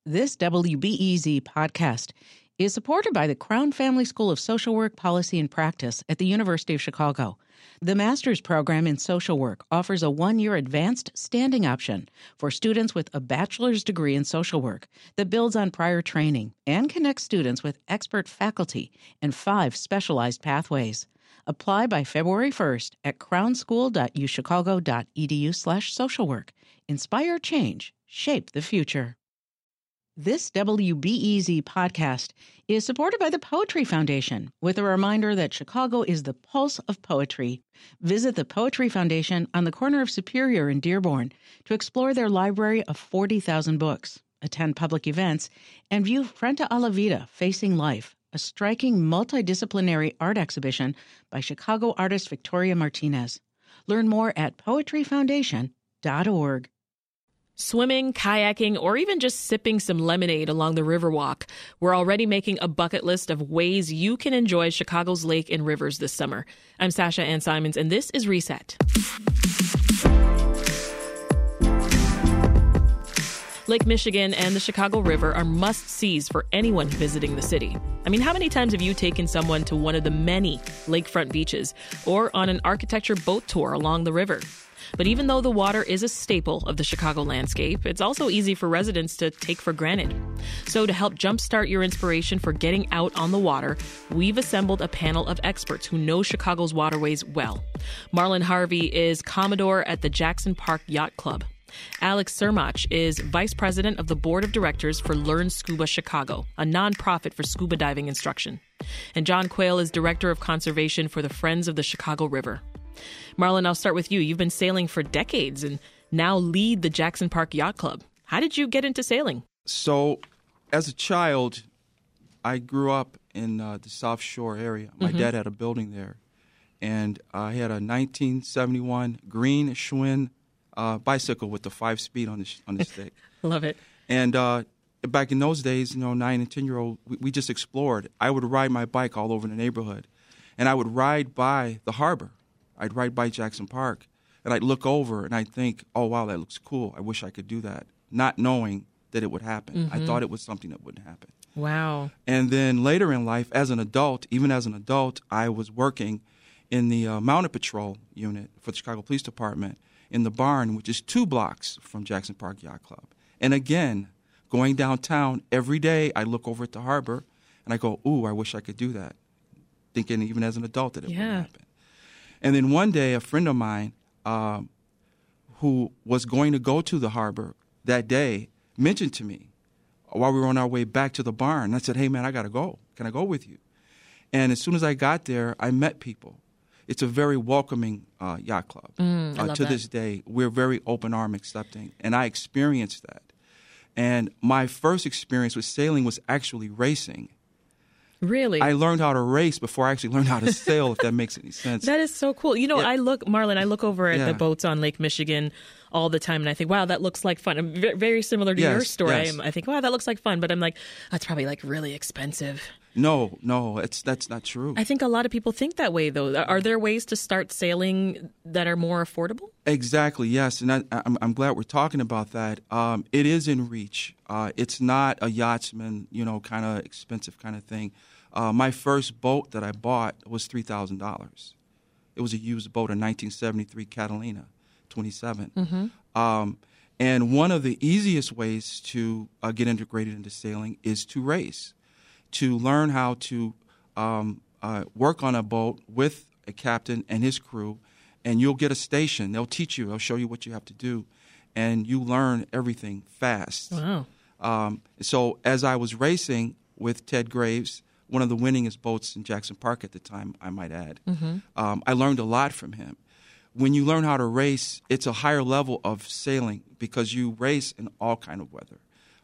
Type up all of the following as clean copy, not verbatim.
This WBEZ podcast is supported by the Crown Family School of Social Work, Policy, and Practice at the University of Chicago. The master's program in social work offers a one-year advanced standing option for students with a bachelor's degree in social work that builds on prior training and connects students with expert faculty and 5 specialized pathways. Apply by February 1st at crownschool.uchicago.edu/socialwork. Inspire change. Shape the future. This WBEZ podcast is supported by the Poetry Foundation, with a reminder that Chicago is the pulse of poetry. Visit the Poetry Foundation on the corner of Superior and Dearborn to explore their library of 40,000 books, attend public events, and view Frente a la Vida, Facing Life, a striking multidisciplinary art exhibition by Chicago artist Victoria Martinez. Learn more at poetryfoundation.org. Swimming, kayaking, or even just sipping some lemonade along the Riverwalk, we're already making a bucket list of ways you can enjoy Chicago's lake and rivers this summer. I'm Sasha Ann Simons, and this is Reset. Lake Michigan and the Chicago River are must-sees for anyone visiting the city. I mean, how many times have you taken someone to one of the many lakefront beaches or on an architecture boat tour along the river? But even though the water is a staple of the Chicago landscape, it's also easy for residents to take for granted. So to help jumpstart your inspiration for getting out on the water, we've assembled a panel of experts who know Chicago's waterways well. Marlon Harvey is Commodore at the Jackson Park Yacht Club. Alex Cermach is Vice President of the Board of Directors for Learn Scuba Chicago, a nonprofit for scuba diving instruction. And John Quayle is Director of Conservation for the Friends of the Chicago River. Marlon, I'll start with you. You've been sailing for decades and now lead the Jackson Park Yacht Club. How did you get into sailing? So, as a child, I grew up in the South Shore area. My dad had a building there, and I had a 1971 green Schwinn bicycle with the 5-speed on the stick. Love it. And back in those days, 9 and 10-year-old, we just explored. I would ride my bike all over the neighborhood, and I would ride by the harbor. I'd ride by Jackson Park, and I'd look over, and I'd think, oh, wow, that looks cool. I wish I could do that, not knowing that it would happen. I thought it was something that wouldn't happen. Wow. And then later in life, as an adult, I was working in the Mounted Patrol unit for the Chicago Police Department in the barn, which is 2 blocks from Jackson Park Yacht Club. And again, going downtown every day, I look over at the harbor, and I go, ooh, I wish I could do that, thinking even as an adult that it wouldn't happen. And then one day, a friend of mine who was going to go to the harbor that day mentioned to me while we were on our way back to the barn. And I said, hey, man, I got to go. Can I go with you? And as soon as I got there, I met people. It's a very welcoming yacht club. To this day, we're very open-arm accepting, and I experienced that. And my first experience with sailing was actually racing. Really? I learned how to race before I actually learned how to sail, if that makes any sense. That is so cool. I look over at the boats on Lake Michigan all the time, and I think, wow, that looks like fun. Very similar to your story. Yes. I think, wow, that looks like fun. But I'm like, that's probably like really expensive. No, that's not true. I think a lot of people think that way, though. Are there ways to start sailing that are more affordable? Exactly, yes. And I'm glad we're talking about that. It is in reach. It's not a yachtsman, kind of expensive kind of thing. My first boat that I bought was $3,000. It was a used boat, a 1973 Catalina 27. And one of the easiest ways to get integrated into sailing is to race, to learn how to work on a boat with a captain and his crew, and you'll get a station. They'll teach you. They'll show you what you have to do, and you learn everything fast. Wow. So as I was racing with Ted Graves, one of the winningest boats in Jackson Park at the time, I might add, I learned a lot from him. When you learn how to race, it's a higher level of sailing because you race in all kind of weather.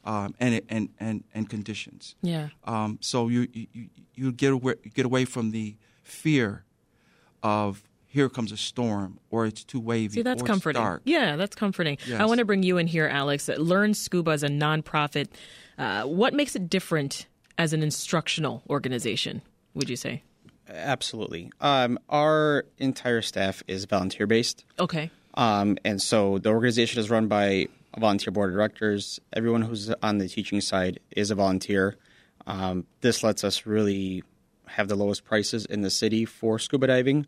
And conditions. Yeah. So you get away from the fear of here comes a storm or it's too wavy. See, that's or comforting. It's dark. Yeah, that's comforting. Yes. I want to bring you in here, Alex. Learn Scuba is a nonprofit. What makes it different as an instructional organization, would you say? Absolutely. Our entire staff is volunteer-based. Okay. And so the organization is run by a volunteer board of directors. Everyone who's on the teaching side is a volunteer. This lets us really have the lowest prices in the city for scuba diving.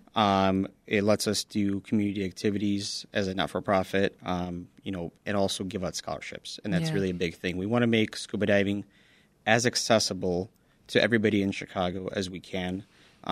It lets us do community activities as a not-for-profit, and also give out scholarships. And that's really a big thing. We want to make scuba diving as accessible to everybody in Chicago as we can.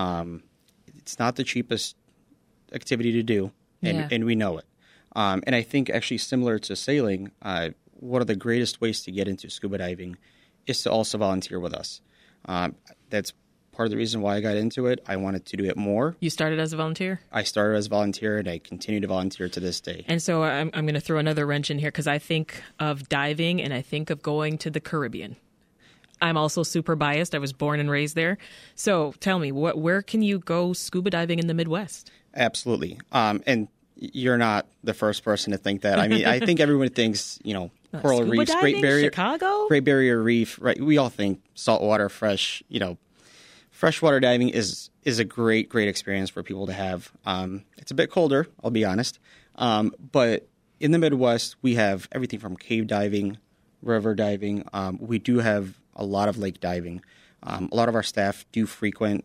It's not the cheapest activity to do, and we know it. And I think actually similar to sailing, one of the greatest ways to get into scuba diving is to also volunteer with us. That's part of the reason why I got into it. I wanted to do it more. You started as a volunteer? I started as a volunteer, and I continue to volunteer to this day. And so I'm going to throw another wrench in here because I think of diving and I think of going to the Caribbean. I'm also super biased. I was born and raised there. So tell me, where can you go scuba diving in the Midwest? Absolutely. And you're not the first person to think that. I mean, I think everyone thinks, coral scuba reefs, diving, Great Barrier Reef, right? We all think saltwater, freshwater diving is a great experience for people to have. It's a bit colder, I'll be honest. But in the Midwest, we have everything from cave diving, river diving. We do have a lot of lake diving. A lot of our staff do frequent,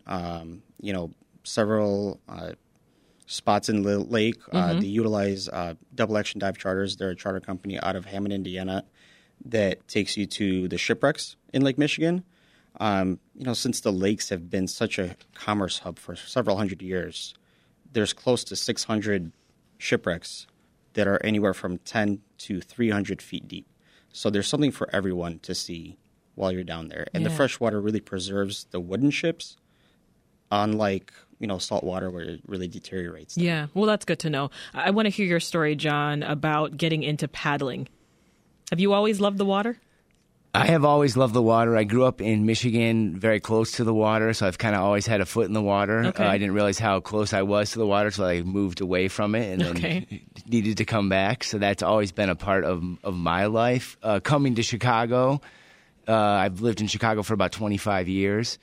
several spots in the lake. They utilize Double Action Dive Charters. They're a charter company out of Hammond, Indiana, that takes you to the shipwrecks in Lake Michigan. Since the lakes have been such a commerce hub for several hundred years, there's close to 600 shipwrecks that are anywhere from 10 to 300 feet deep. So there's something for everyone to see while you're down there. And the fresh water really preserves the wooden ships, unlike, salt water where it really deteriorates them. Yeah, well, that's good to know. I want to hear your story, John, about getting into paddling. Have you always loved the water? I have always loved the water. I grew up in Michigan, very close to the water, so I've kind of always had a foot in the water. Okay. I didn't realize how close I was to the water until I moved away from it and then needed to come back. So that's always been a part of my life. Coming to Chicago, I've lived in Chicago for about 25 years.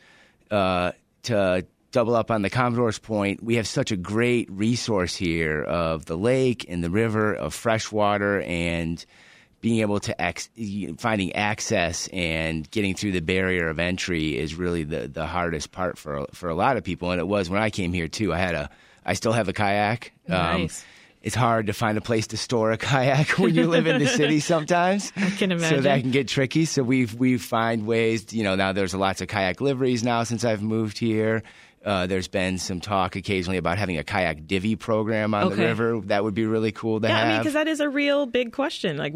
To double up on the Commodore's point, we have such a great resource here of the lake and the river, of fresh water, and being able to finding access and getting through the barrier of entry is really the hardest part for a lot of people. And it was when I came here too. I still have a kayak. Nice. It's hard to find a place to store a kayak when you live in the city sometimes. I can imagine. So that can get tricky. So we find ways. Now there's lots of kayak liveries now since I've moved here. There's been some talk occasionally about having a kayak divvy program on the river. That would be really cool to have. Yeah, because that is a real big question. Like,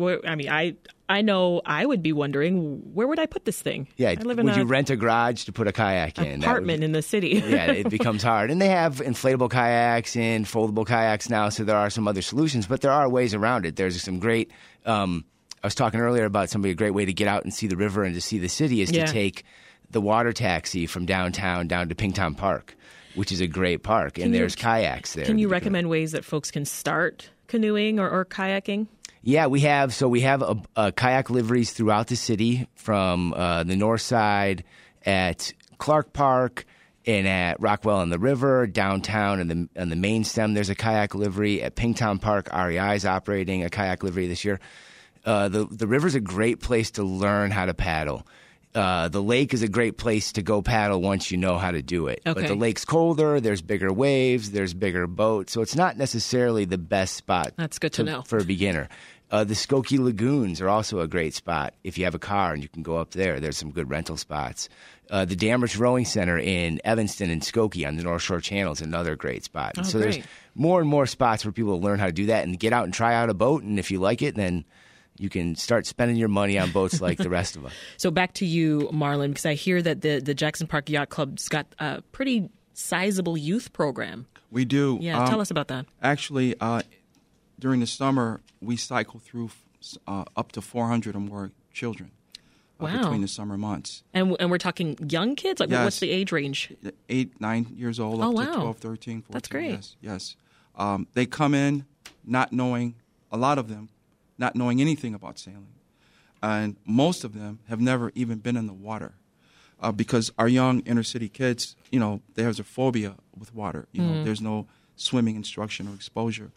I know I would be wondering, where would I put this thing? Yeah, would you rent a garage to put a kayak in? Apartment in the city. Yeah, it becomes hard. And they have inflatable kayaks and foldable kayaks now, so there are some other solutions, but there are ways around it. There's some great I was talking earlier about a great way to get out and see the river and to see the city is to take the water taxi from downtown down to Pingtown Park, which is a great park, and there's kayaks there. Can you recommend ways that folks can start canoeing or kayaking? Yeah, we have a kayak liveries throughout the city from the north side at Clark Park and at Rockwell on the River, downtown and the main stem. There's a kayak livery at Pingtown Park. REI is operating a kayak livery this year. The river's a great place to learn how to paddle. The lake is a great place to go paddle once you know how to do it. Okay. But the lake's colder, there's bigger waves, there's bigger boats, so it's not necessarily the best spot. That's good to know. For a beginner. The Skokie Lagoons are also a great spot if you have a car and you can go up there. There's some good rental spots. The Damridge Rowing Center in Evanston and Skokie on the North Shore Channel is another great spot. So great. There's more and more spots for people to learn how to do that and get out and try out a boat, and if you like it, then you can start spending your money on boats like the rest of us. So back to you, Marlon, because I hear that the Jackson Park Yacht Club's got a pretty sizable youth program. We do. Yeah, tell us about that. Actually, during the summer, we cycle through up to 400 or more children between the summer months. And we're talking young kids? Like, yes. What's the age range? 8, 9 years old, up to 12, 13, 14. That's great. Yes. They come in not knowing, a lot of them, not knowing anything about sailing. And most of them have never even been in the water because our young inner city kids, there's a phobia with water. There's no swimming instruction or exposure.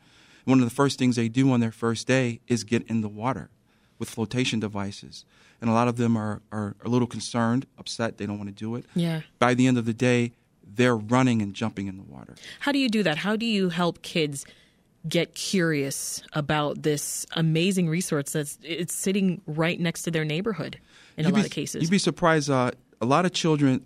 One of the first things they do on their first day is get in the water with flotation devices. And a lot of them are a little concerned, upset. They don't want to do it. Yeah. By the end of the day, they're running and jumping in the water. How do you do that? How do you help kids get curious about this amazing resource it's sitting right next to their neighborhood in a lot of cases? You'd be surprised. A lot of children,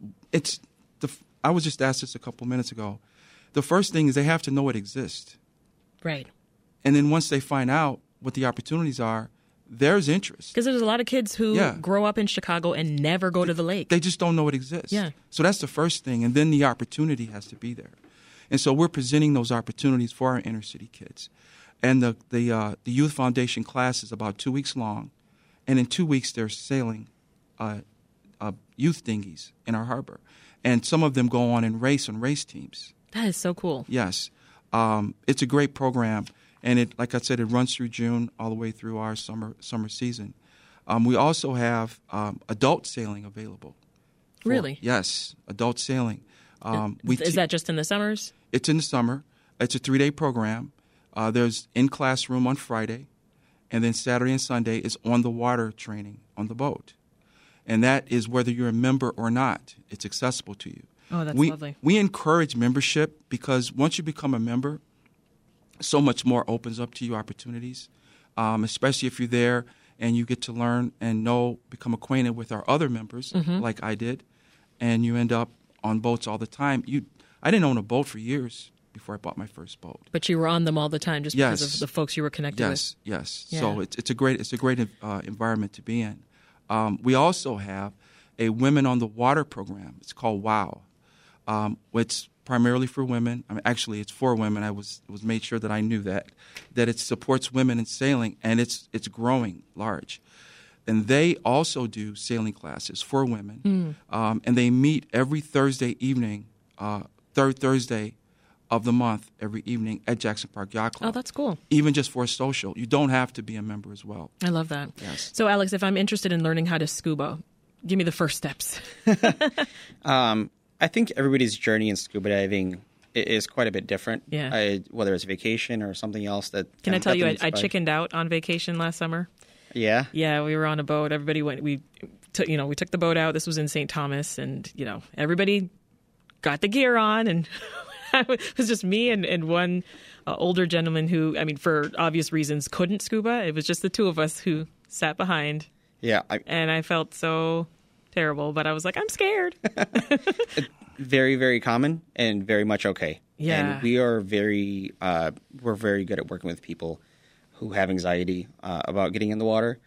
I was just asked this a couple minutes ago. The first thing is they have to know it exists. Right. And then once they find out what the opportunities are, there's interest. Because there's a lot of kids who grow up in Chicago and never go to the lake. They just don't know it exists. Yeah. So that's the first thing. And then the opportunity has to be there. And so we're presenting those opportunities for our inner city kids. And the Youth Foundation class is about 2 weeks long. And in 2 weeks, they're sailing youth dinghies in our harbor. And some of them go on and race on race teams. That is so cool. Yes. It's a great program. And it, like I said, it runs through June all the way through our summer season. We also have adult sailing available. Really? Yes, adult sailing. Is that just in the summers? It's in the summer. It's a 3-day program. There's in-class room on Friday, and then Saturday and Sunday is on-the-water training on the boat. And that is whether you're a member or not. It's accessible to you. Oh, that's lovely. We encourage membership because once you become a member, so much more opens up to you opportunities, especially if you're there and you get to learn and become acquainted with our other members, like I did, and you end up on boats all the time. I didn't own a boat for years before I bought my first boat. But you were on them all the time just because of the folks you were connected with. Yes. Yeah. So it's a great environment to be in. We also have a Women on the Water program. It's called WOW. It's primarily for women. I mean, actually, it's for women. It was made sure that I knew that it supports women in sailing, and it's growing large. And they also do sailing classes for women, and they meet every Thursday evening, third Thursday of the month, every evening at Jackson Park Yacht Club. Oh, that's cool. Even just for a social. You don't have to be a member as well. I love that. Yes. So, Alex, if I'm interested in learning how to scuba, give me the first steps. I think everybody's journey in scuba diving is quite a bit different. Yeah. Whether it's vacation or something else that. Can I tell you, I chickened out on vacation last summer. Yeah. Yeah, we were on a boat. Everybody went. We took the boat out. This was in St. Thomas, and everybody got the gear on, and it was just me and one older gentleman who, for obvious reasons, couldn't scuba. It was just the two of us who sat behind. Yeah. And I felt so terrible, but I was like, I'm scared. Very, very common and very much okay. Yeah. And we are we're very good at working with people who have anxiety about getting in the water.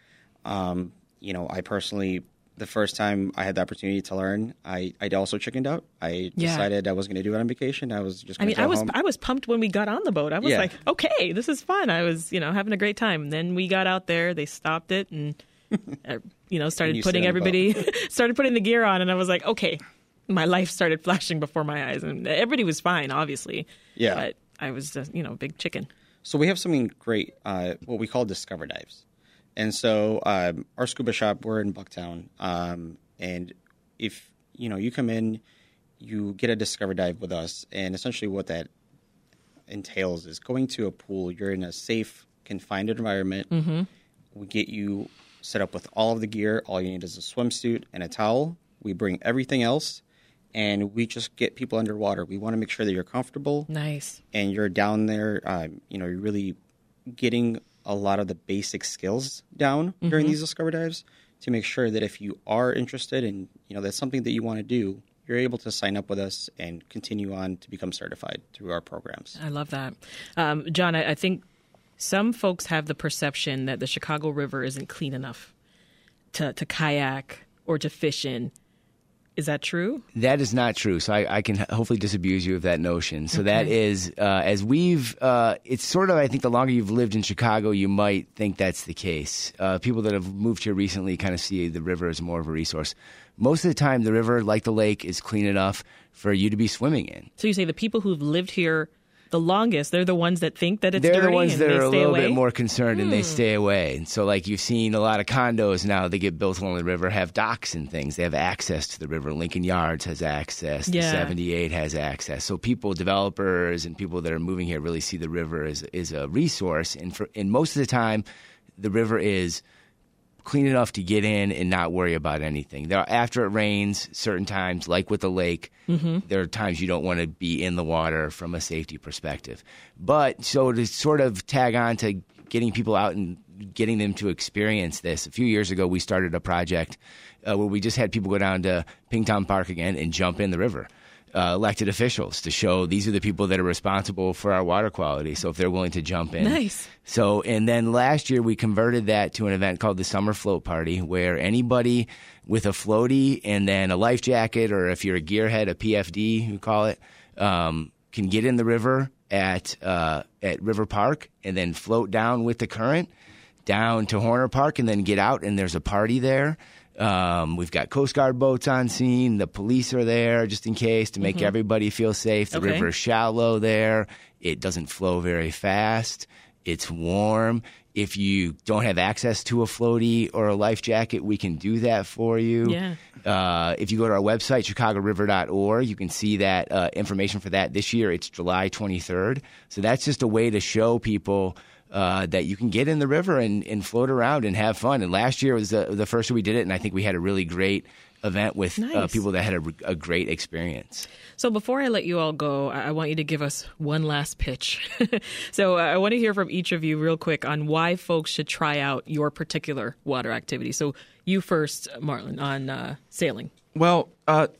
I personally, the first time I had the opportunity to learn, I also chickened out. I decided I wasn't going to do it on vacation. I was just going to go home. I was pumped when we got on the boat. I was like, okay, this is fun. I was, having a great time. And then we got out there, they stopped it and, started putting the gear on. And I was like, okay, my life started flashing before my eyes. And everybody was fine, obviously. Yeah. But I was just, big chicken. So we have something great, what we call Discover Dives. And so our scuba shop, we're in Bucktown. And if, you come in, you get a Discover Dive with us. And essentially what that entails is going to a pool. You're in a safe, confined environment. Mm-hmm. We get you set up with all of the gear. All you need is a swimsuit and a towel. We bring everything else. And we just get people underwater. We want to make sure that you're comfortable. Nice. And you're down there, you're really getting a lot of the basic skills down during these Discover Dives to make sure that if you are interested and, that's something that you want to do, you're able to sign up with us and continue on to become certified through our programs. I love that. John, I think some folks have the perception that the Chicago River isn't clean enough to kayak or to fish in. Is that true? That is not true. So I can hopefully disabuse you of that notion. So that is, as it's sort of, I think the longer you've lived in Chicago, you might think that's the case. People that have moved here recently kind of see the river as more of a resource. Most of the time, the river, like the lake, is clean enough for you to be swimming in. So you say the people who've lived here the longest. They're the ones that think that it's They're dirty. the ones that are a little away. bit more concerned and they stay away. And so, like, you've seen a lot of condos now that get built along the river have docks and things. They have access to the river. Lincoln Yards has access. The 78 has access. So people, developers and people that are moving here really see the river as a resource. And most of the time, the river is clean enough to get in and not worry about anything. After it rains, certain times, like with the lake, there are times you don't want to be in the water from a safety perspective. But so to sort of tag on to getting people out and getting them to experience this, a few years ago we started a project where we just had people go down to Pingtown Park again and jump in the river. Elected officials to show these are the people that are responsible for our water quality. So if they're willing to jump in. Nice. So, and then last year we converted that to an event called the Summer Float Party, where anybody with a floaty and then a life jacket, or if you're a gearhead, a PFD, we call it, can get in the river at River Park and then float down with the current down to Horner Park and then get out, and there's a party there. We've got Coast Guard boats on scene. The police are there just in case to make everybody feel safe. The river is shallow there. It doesn't flow very fast. It's warm. If you don't have access to a floaty or a life jacket, we can do that for you. Yeah. If you go to our website, chicagoriver.org, you can see that information for that. This year, it's July 23rd. So that's just a way to show people that you can get in the river and float around and have fun. And last year was the first year we did it, and I think we had a really great event with people that had a great experience. So before I let you all go, I want you to give us one last pitch. So I want to hear from each of you real quick on why folks should try out your particular water activity. So you first, Marlon, on sailing. Well,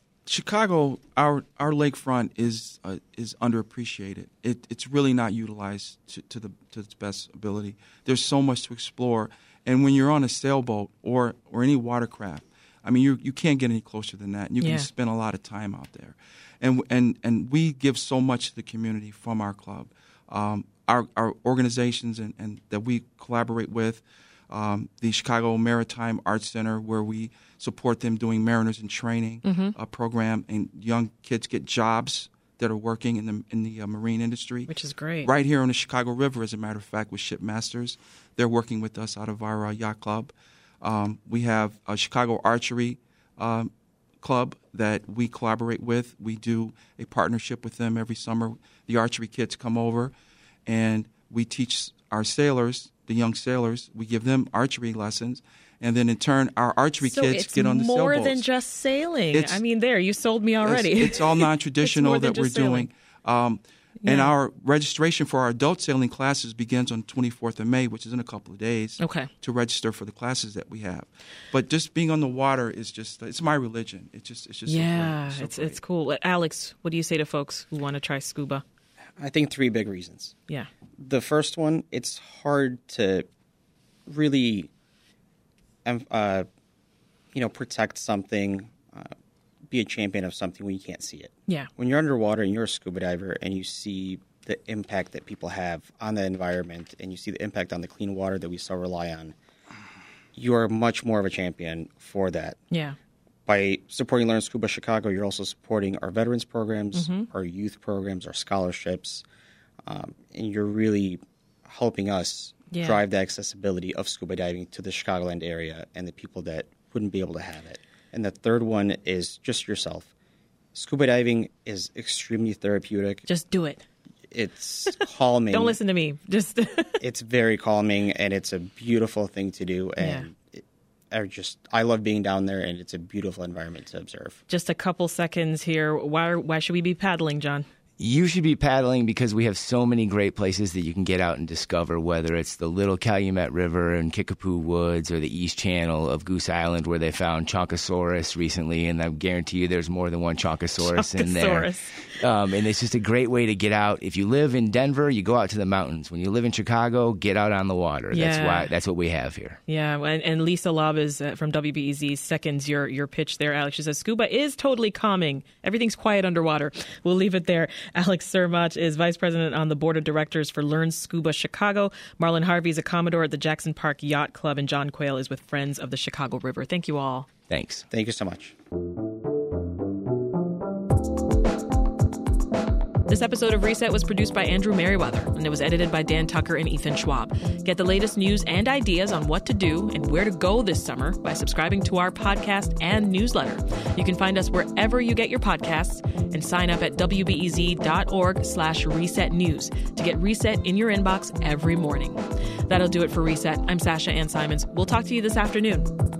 Chicago, our lakefront is underappreciated. It's really not utilized to its best ability. There's so much to explore, and when you're on a sailboat or any watercraft, I mean, you can't get any closer than that. And you can spend a lot of time out there, and we give so much to the community from our club, our organizations and that we collaborate with. The Chicago Maritime Arts Center, where we support them doing Mariners in Training program, and young kids get jobs that are working in the marine industry, which is great. Right here on the Chicago River, as a matter of fact, with Shipmasters, they're working with us out of our yacht club. We have a Chicago Archery club that we collaborate with. We do a partnership with them every summer. The archery kids come over, and we teach our sailors. The young sailors, we give them archery lessons, and then in turn, our archery kids get on the sailboats. So it's more than just sailing. I mean, you sold me already. It's all non-traditional that we're doing. And our registration for our adult sailing classes begins on 24th of May, which is in a couple of days, to register for the classes that we have. But just being on the water is it's my religion. It's just yeah, so great. It's cool. Alex, what do you say to folks who want to try scuba? I think 3 big reasons. Yeah. The first one, it's hard to really, protect something, be a champion of something when you can't see it. Yeah. When you're underwater and you're a scuba diver and you see the impact that people have on the environment and you see the impact on the clean water that we so rely on, you are much more of a champion for that. Yeah. By supporting Learn Scuba Chicago, you're also supporting our veterans programs, our youth programs, our scholarships, and you're really helping us drive the accessibility of scuba diving to the Chicagoland area and the people that wouldn't be able to have it. And the third one is just yourself. Scuba diving is extremely therapeutic. Just do it. It's calming. Don't listen to me. Just It's very calming, and it's a beautiful thing to do. And I love being down there, and it's a beautiful environment to observe. Just a couple seconds here. Why should we be paddling, John? You should be paddling because we have so many great places that you can get out and discover, whether it's the Little Calumet River in Kickapoo Woods or the East Channel of Goose Island, where they found Chonkosaurus recently, and I guarantee you there's more than one Chonkosaurus in there. And it's just a great way to get out. If you live in Denver, you go out to the mountains. When you live in Chicago, get out on the water. That's what we have here. Yeah, and Lisa Labas from WBEZ seconds your pitch there, Alex. She says, scuba is totally calming. Everything's quiet underwater. We'll leave it there. Alex Cermak is Vice President on the Board of Directors for Learn Scuba Chicago. Marlon Harvey is a Commodore at the Jackson Park Yacht Club, and John Quayle is with Friends of the Chicago River. Thank you all. Thanks. Thank you so much. This episode of Reset was produced by Andrew Merriweather, and it was edited by Dan Tucker and Ethan Schwab. Get the latest news and ideas on what to do and where to go this summer by subscribing to our podcast and newsletter. You can find us wherever you get your podcasts and sign up at wbez.org/reset news to get Reset in your inbox every morning. That'll do it for Reset. I'm Sasha Ann Simons. We'll talk to you this afternoon.